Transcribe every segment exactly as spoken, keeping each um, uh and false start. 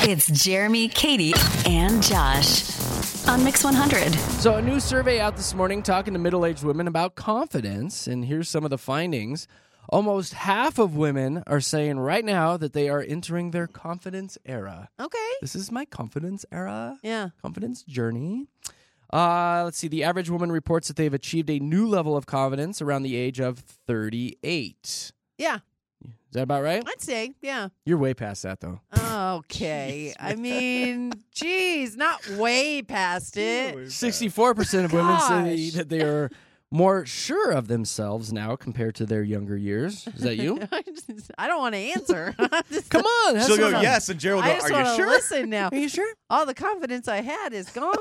It's Jeremy, Katie, and Josh on Mix one hundred. So a new survey out this morning talking to middle-aged women about confidence, and here's some of the findings. Almost half of women are saying right now that they are entering their confidence era. Okay. This is my confidence era. Yeah. Confidence journey. Uh, let's see. The average woman reports that they've achieved a new level of confidence around the age of thirty-eight. Yeah. Is that about right? I'd say, yeah. You're way past that, though. Okay. I mean, geez, not way past it. sixty-four percent of women say Gosh. that they are more sure of themselves now compared to their younger years. Is that you? I don't want to answer. Come on. have She'll some go, fun. yes, and Jared will I go, just are want you to sure? listen now. Are you sure? All the confidence I had is gone.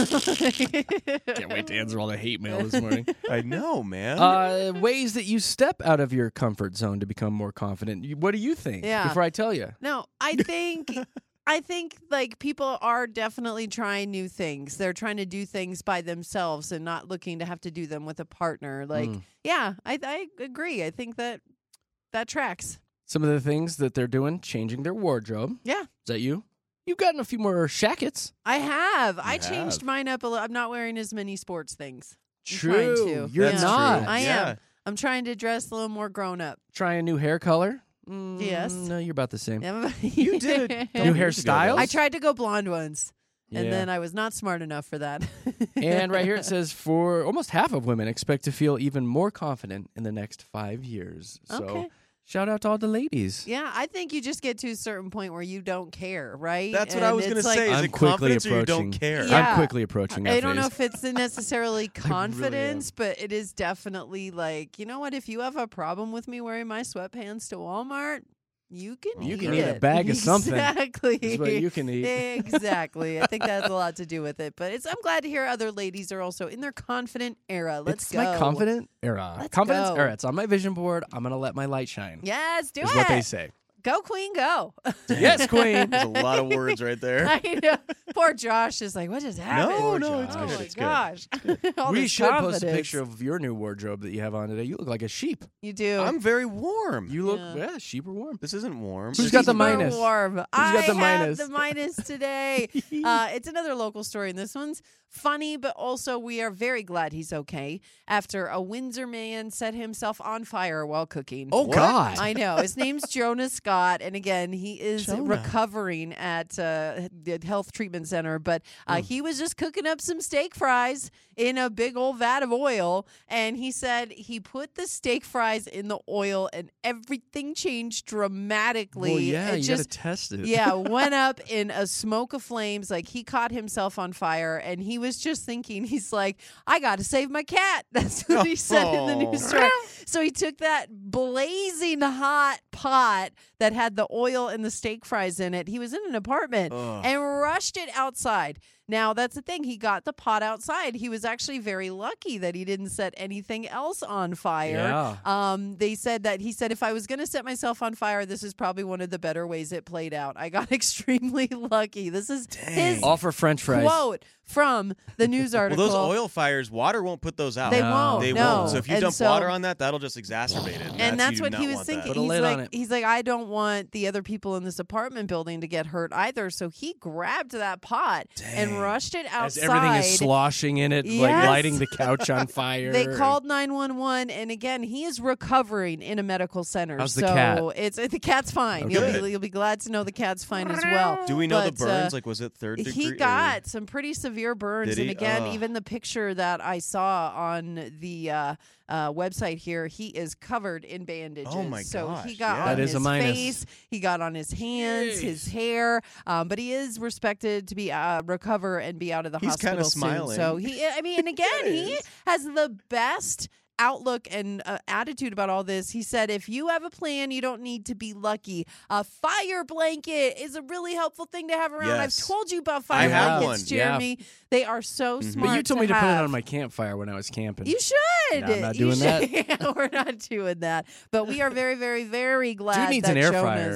Can't wait to answer all the hate mail this morning. I know, man. Uh, ways that you step out of your comfort zone to become more confident. You- What do you think? Yeah. Before I tell you. No, I think I think like people are definitely trying new things. They're trying to do things by themselves and not looking to have to do them with a partner. Like, Mm. yeah, I I agree. I think that that tracks. Some of the things that they're doing, changing their wardrobe. Yeah. Is that you? You've gotten a few more shackets. I have. I You changed have. mine up a little. I'm not wearing as many sports things. I'm True. trying to. You're Yeah. not. I Yeah. am. I'm trying to dress a little more grown up. Trying a new hair color? Mm, Yes. No, you're about the same. You did it. New years ago, hairstyles? though. I tried to go blonde once, and Yeah. then I was not smart enough for that. And right here it says for almost half of women expect to feel even more confident in the next five years. So Okay. shout out to all the ladies. Yeah, I think you just get to a certain point where you don't care, right? That's what And I was going to it's like- say. Is I'm it quickly confidence or you approaching- don't care? Yeah. I'm quickly approaching that I don't know phase. if it's necessarily am. confidence, but it is definitely like, you know what? If you have a problem with me wearing my sweatpants to Walmart, you can You eat can it. eat a bag of something. Exactly. That's what you can eat. Exactly. I think that has a lot to do with it. But it's I'm glad to hear other ladies are also in their confident era. Let's it's go. my confident era. Let's Confidence go. era. It's on my vision board. I'm going to let my light shine. Yes, do is it. what they say. Go, Queen, go. Yes, queen. There's a lot of words right there. I know. Poor Josh is like, what just happened? No, no, it's oh good. my It's good. gosh. All we this should post a confidence. picture of your new wardrobe that you have on today. You look like a sheep. You do. I'm very warm. You look, Yeah. yeah, sheep are warm. This isn't warm. Who's This got the isn't- minus? Warm. got I the have minus? the minus today. uh, it's another local story, and this one's funny, but also we are very glad he's okay after a Windsor man set himself on fire while cooking. Oh, What? God. I know. His name's Jonas Scott, and again, he is Jonah. recovering at uh, the health treatment center. But uh, Mm. he was just cooking up some steak fries in a big old vat of oil, and he said he put the steak fries in the oil, and everything changed dramatically. Well, yeah, it you just got to test it. yeah, went up in a smoke of flames. Like he caught himself on fire, and he was just thinking, he's like, I got to save my cat. That's what he said in the Oh. news story. So he took that blazing hot pot that had the oil and the steak fries in it. He was in an apartment Ugh. and rushed it outside. Now, that's the thing. He got the pot outside. He was actually very lucky that he didn't set anything else on fire. Yeah. Um, they said that he said, if I was going to set myself on fire, this is probably one of the better ways it played out. I got extremely lucky. This is his All for French fries. quote from the news Well, article. those oil fires, water won't put those out. They No. won't. They no. won't. So if you And dump so- water on that, that'll just exacerbate it. and that's you do what not he was want thinking. that. Put a He's lid like, on it. he's like, I don't want the other people in this apartment building to get hurt either. So he grabbed that pot and Dang. rushed it outside. As everything is sloshing in it, like Yes. lighting the couch on fire. They called nine one one, and again, he is recovering in a medical center. How's the so cat? it's the cat's fine. Okay. You'll be you'll be glad to know the cat's fine as well. Do we know But, the burns? uh, like, was it third degree? He or- got some pretty severe burns, Did and he? again, Ugh. even the picture that I saw on the uh, uh, website here, he is covered in bandages. Oh, my so he gosh, got yeah. on That is his a minus. face, he got on his hands, Jeez. his hair, um, but he is respected to be uh, recover and be out of the He's hospital kinda soon. smiling. So he, I mean, and again, he is. has the best outlook and uh, attitude about all this. He said, if you have a plan, you don't need to be lucky. A fire blanket is a really helpful thing to have around. Yes. I've told you about I fire have blankets, one. Yeah. Jeremy. They are so smart. But you told me to put have. it on my campfire when I was camping. You should. No, I'm not You doing that. should. We're not doing that. But we are very, very, very glad Dude needs that an air Jonas. fryer.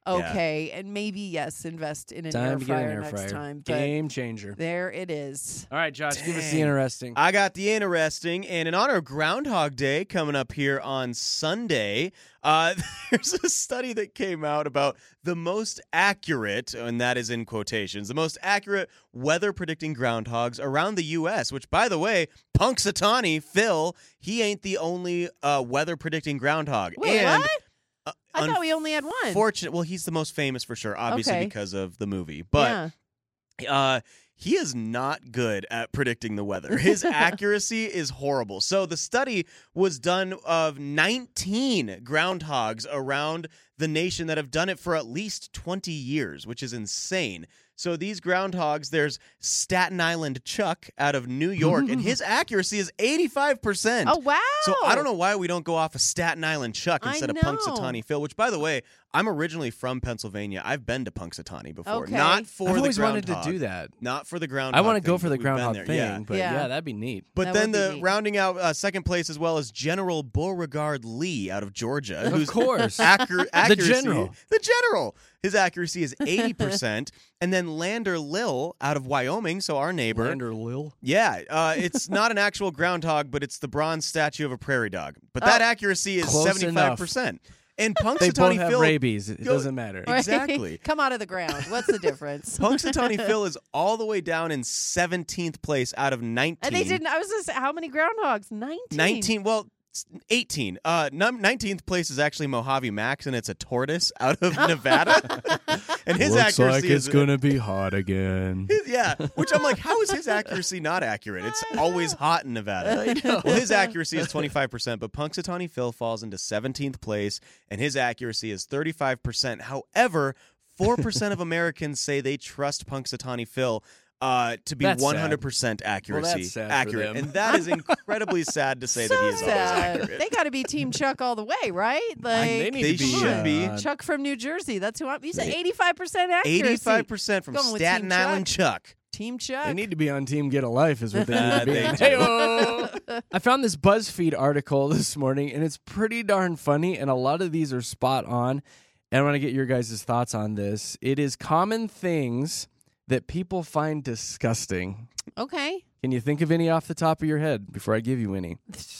okay, and maybe yes, invest in an Time air to get an fryer air next fryer. time. But Game changer. there it is. All right, Josh, give us the Dang. interesting. I got the interesting, and in honor of Groundhog Day coming up here on Sunday, uh, there's a study that came out about the most accurate, and that is in quotations, the most accurate weather predicting groundhogs around the U S, which, by the way, Punxsutawney Phil, he ain't the only uh, weather predicting groundhog. Wait, and, what? Uh, I thought we only had one. Unfortunate. Well, he's the most famous for sure, obviously Okay. because of the movie. But yeah. uh, he is not good at predicting the weather. His accuracy is horrible. So the study was done of nineteen groundhogs around the nation that have done it for at least twenty years, which is insane. So these groundhogs, there's Staten Island Chuck out of New York, and his accuracy is eighty-five percent. Oh, wow. So I don't know why we don't go off of Staten Island Chuck I instead of know. Punxsutawney Phil, which, by the way, I'm originally from Pennsylvania. I've been to Punxsutawney before. Okay. Not for I've the always wanted groundhog. to do that. Not for the groundhog I want to go thing, for but the we've been groundhog there. thing, Yeah. but Yeah. yeah, that'd be neat. But That then would be the neat. rounding out uh, second place as well as General Beauregard Lee out of Georgia. Of whose course. accur- accuracy, general. The general. His accuracy is eighty percent. And then Lander Lil out of Wyoming, so our neighbor. Lander Lil. Yeah, uh, it's not an actual groundhog, but it's the bronze statue of a prairie dog. But that Oh. accuracy is Close seventy-five percent. And They both Punxsutawney have Phil, rabies. It go- doesn't matter. Right? Exactly. Come out of the ground. What's the difference? Punxsutawney Phil is all the way down in seventeenth place out of nineteen. And they didn't. I was just say, how many groundhogs? Nineteen. nineteen, well, s- eighteen. Uh, num- nineteenth place is actually Mojave Max, and it's a tortoise out of Nevada. And his Looks accuracy like it's is gonna be hot again. yeah, which I'm like, how is his accuracy not accurate? It's always hot in Nevada. Well, his accuracy is twenty-five percent, but Punxsutawney Phil falls into seventeenth place, and his accuracy is thirty-five percent. However, four percent of Americans say they trust Punxsutawney Phil uh, to be That's sad. one hundred percent accuracy. that's sad for accurate. them. And that is incredibly sad to say so that he is always sad. accurate. They got to be Team Chuck all the way, right? Like they need They to be. should uh, be. Chuck from New Jersey. That's who I'm. You said They- eighty-five percent accuracy. eighty-five percent from Going with Staten Team Island Chuck. Team Chuck. They need to be on Team Get a Life, is what they need Uh, to be. they on. do. Hey-o. I found this BuzzFeed article this morning, and it's pretty darn funny, and a lot of these are spot on. And I want to get your guys' thoughts on this. It is common things that people find disgusting. Okay. Can you think of any off the top of your head before I give you any?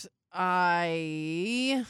I.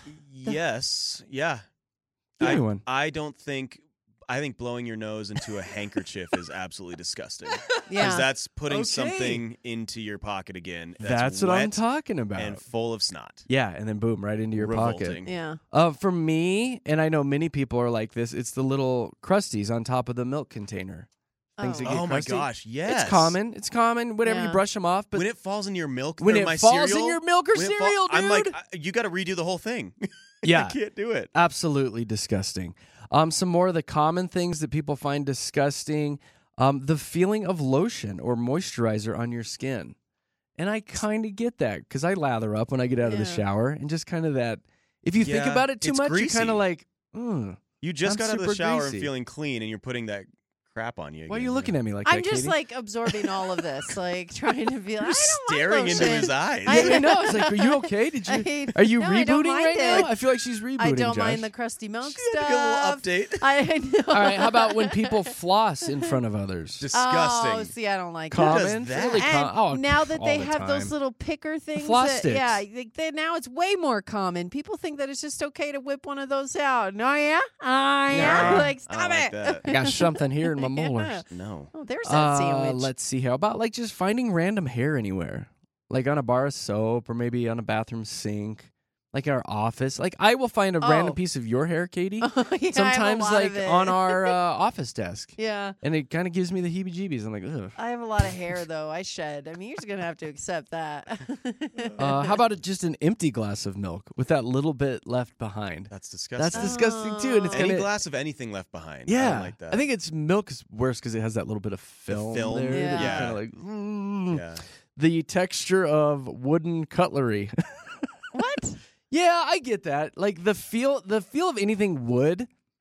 Yes. Yeah. Give I, me one. I don't think. I think blowing your nose into a handkerchief is absolutely disgusting. Because Yeah. that's putting Okay. something into your pocket again. That's, That's, what I'm wet talking about. and full of snot. Yeah, and then boom, right into your pocket. Revolting. Yeah. Uh, for me, and I know many people are like this, it's the little crusties on top of the milk container. Things Oh. that get Oh my crusty. gosh! Yes, It's common. It's common. Whenever you Yeah. brush them off, but when it falls in your milk, when or it my falls cereal, in your milk or when it cereal, fall- I'm like, dude. I- you got to redo the whole thing. Yeah. I can't do it. Absolutely disgusting. Um, some more of the common things that people find disgusting: um, the feeling of lotion or moisturizer on your skin, and I kind of get that because I lather up when I get out of the Yeah. shower, and just kind of that. If you think Yeah, about it too it's much, greasy. you're kind of like, mm, You just I'm got out of the super shower greasy. and feeling clean, and you're putting that crap on you. why are again, you looking know? at me like I'm that, just Katie? like absorbing all of this, like trying to be like, I You're don't staring mind into lotion. his eyes. I- Yeah, I know. It's like, are you okay? Did you? I- Are you no, I don't rebooting mind right it. now? I feel like she's rebooting. I don't Josh. mind the crusty milk She had to get a stuff. little update. I know. All right. How about when people floss in front of others? Disgusting. Oh, see, I don't like does Common. that? Really that. com- oh, And now that all they the have those time. little picker things, floss that, sticks. yeah, they, they, now it's way more common. People think that it's just okay to whip one of those out. No, yeah, oh yeah, No. like I stop don't like it. that. I got something here in my Yeah. molars. No. Oh, there's that Uh, sandwich. let's see. How about like just finding random hair anywhere, like on a bar of soap or maybe on a bathroom sink, like our office. Like I will find a Oh. random piece of your hair, Katie. Yeah, I have a Sometimes lot like of it. on our uh, office desk, yeah. and it kind of gives me the heebie-jeebies. I'm like, ugh. I have a lot of hair though. I shed. I mean, you're just gonna have to accept that. Uh, how about it, just an empty glass of milk with that little bit left behind? That's disgusting. That's disgusting too, and it's Any gonna. glass of anything left behind. I Yeah, don't like that. I think it's milk is worse because it has that little bit of film, film? there. that Yeah. you're kinda like, mm. Yeah. The texture of wooden cutlery. What? Yeah, I get that. Like the feel, the feel of anything wood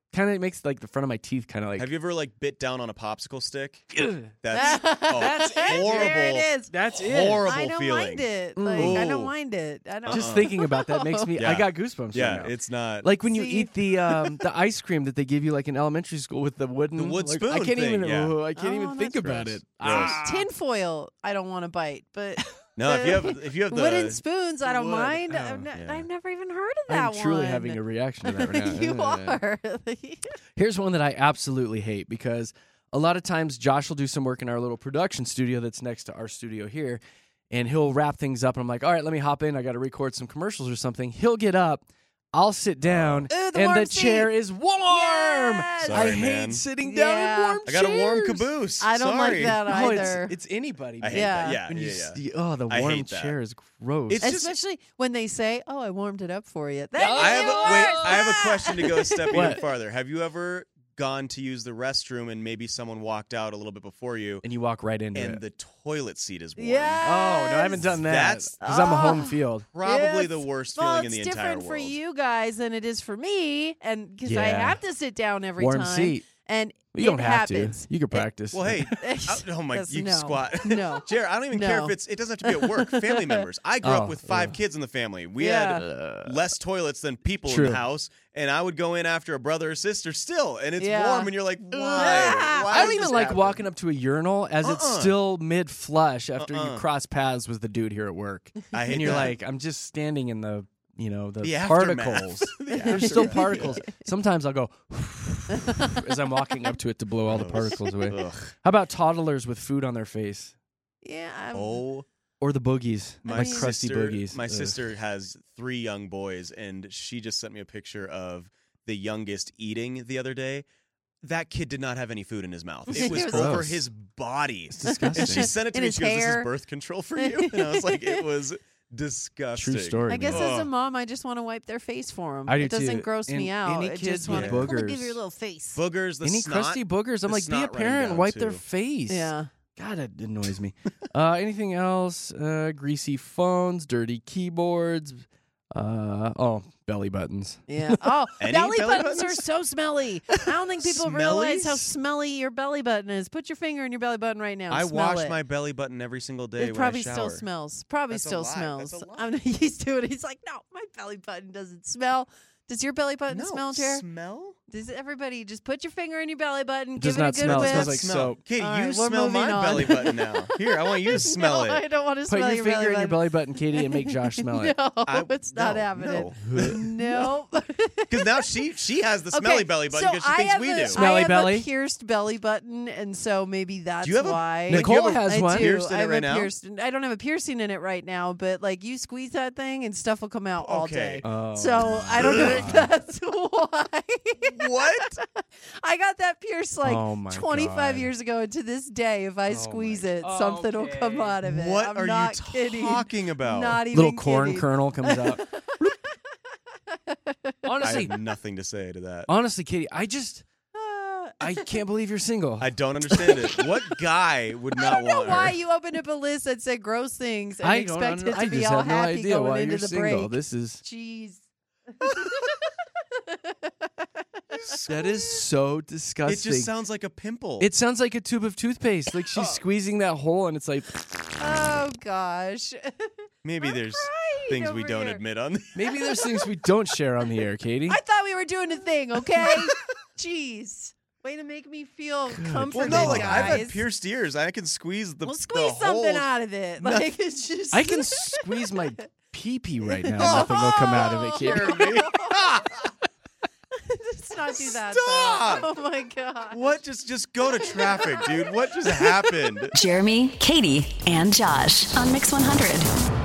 kind of makes like the front of my teeth kind of like. Have you ever like bit down on a popsicle stick? Ugh. That's oh, That's it. horrible. There it is. That's it. Horrible I don't feeling. mind it. Mm. Like I don't Ooh. mind it. I don't. Just Uh-uh. thinking about that makes me. I Yeah. got goosebumps. Yeah, right now. it's not Like when you See? eat the um, the ice cream that they give you like in elementary school with the wooden The wood like, spoon I can't thing, even. yeah. oh, I can't Oh, even think that's about gross. it. Gross. Ah. Tinfoil, I don't want to bite, but no. If you have if you have the wooden spoons, I don't wood. mind. Oh, I've, ne- yeah. I've never even heard of that I'm truly one. having a reaction to that right now. you are. Here's one that I absolutely hate because a lot of times Josh will do some work in our little production studio that's next to our studio here, and he'll wrap things up. And I'm like, all right, let me hop in. I got to record some commercials or something. He'll get up. I'll sit down, Ooh, the and warm the chair seat. is warm. Yes! Sorry, I hate man. sitting down Yeah. in warm I got a warm chairs. caboose. I don't Sorry. like that Oh, either. it's, it's anybody. I man. hate Yeah. that. Yeah, When you yeah, s- yeah. oh, the I warm hate that. chair is gross. It's just- Especially when they say, "Oh, I warmed it up for you." That Oh, makes I have it a, wait. worse. I have a question to go a step even What? farther. Have you ever gone to use the restroom and maybe someone walked out a little bit before you, and you walk right into and it. the toilet seat is warm? Yes. Oh no, I haven't done that That's- because I'm a home Oh. field. Probably Yes. the worst Well, feeling in it's the entire different world. for you guys than it is for me, and because I Yeah. have to sit down every Warm time, seat. and You it don't have happens. to. You can practice. Well, hey, I- oh my, Yes, you can no. squat. No. Jared, I don't even care No. if it's. It doesn't have to be at work. Family members. I grew Oh, up with five ugh. kids in the family. We Yeah. had Uh, less toilets than people True. in the house, and I would go in after a brother or sister still, and it's Yeah. warm, and you're like, why? Yeah. Why I don't does even this like happen? walking up to a urinal as it's Uh-uh. still mid flush after you Uh-uh. cross paths with the dude here at work. I hate And you're that. like, I'm just standing in the, you know, the, The aftermath. particles. The There's still aftermath. particles. Sometimes I'll go as I'm walking up to it to blow all the Ugh. particles away. Ugh. How about toddlers with food on their face Yeah. I'm, Oh, or the boogies, my like crusty sister, boogies? My Ugh. sister has three young boys, and she just sent me a picture of the youngest eating the other day. That kid did not have any food in his mouth. It was It was over gross. his body. It's disgusting. And she sent it to In me. his She goes, "This hair. is birth control for you." And I was like, "It was disgusting." True story. I guess man. as a Ugh. mom, I just want to wipe their face for them. I do it doesn't too. gross me And out. any I kids just with want to boogers- give you your little face. Boogers, the Any snot. crusty boogers? I'm the like, be a snot running parent and down, wipe their too. face. Yeah. God, it annoys me. uh, anything else? Uh, greasy phones, dirty keyboards. Uh, oh, belly buttons. Yeah. Oh, Any belly, belly buttons, are buttons? so smelly. I don't think people realize how Smelly? smelly your belly button is. Put your finger in your belly button right now. I Smell wash it. my belly button every single day It when probably I shower. still smells. Probably That's a still lie. smells. That's a lie. I'm he's doing it. He's like, no, my belly button doesn't smell. Does your belly button No, smell, Jared? smell? Does everybody just put your finger in your belly button, It give does it a not good smell. It whip? smells like smell. soap. Katie, All you right, we're smell my moving on. belly button now. Here, I want you to smell no, it. I don't want to Put smell your your finger belly in your button. belly button, Katie, and make Josh smell it. No, I- it's not no, happening. no. No. Because now she she has the smelly Okay, belly button so because she I thinks have we a, do. Smelly I have belly? a pierced belly button, and so maybe that's you have a- why. like, Nicole you have a- has I one. do. Pierced in I it have right a now? pierced. I don't have a piercing in it right now, but like you squeeze that thing and stuff will come out all Okay. day. Oh. So I don't know if that's why. What? I got that pierced like Oh my twenty-five God. years ago, and to this day, if I Oh squeeze my- it, something will Okay. come out of it. What I'm are not you kidding. talking about? Not even Little corn kidding. kernel comes out. I honestly, have nothing to say to that. honestly, Katie, I just Uh, I can't believe you're single. I don't understand it. What guy would I not don't know want why her? you opened up a list that said gross things and I don't. expected under- to I be just all have no happy idea going why into you're the single. break. This is Jeez. that is so It disgusting. just sounds like a pimple. It sounds like a tube of toothpaste. Like she's squeezing that hole, and it's like Oh gosh. Maybe I'm there's crying things we over don't here. admit on. maybe there's things we don't share on the air, Katie. I thought we were doing a thing, okay? Jeez. Way to make me feel Well, comforted, no, like I've guys. had pierced ears. I can squeeze the Well, the squeeze something hole. out of it. No. Like it's just I can squeeze my pee pee right now. Nothing will come out of it, Katie. Jeremy. Let's not do that. Stop! though. Oh my god. What? Just just go to traffic, dude. What just happened? Jeremy, Katie, and Josh on Mix one hundred.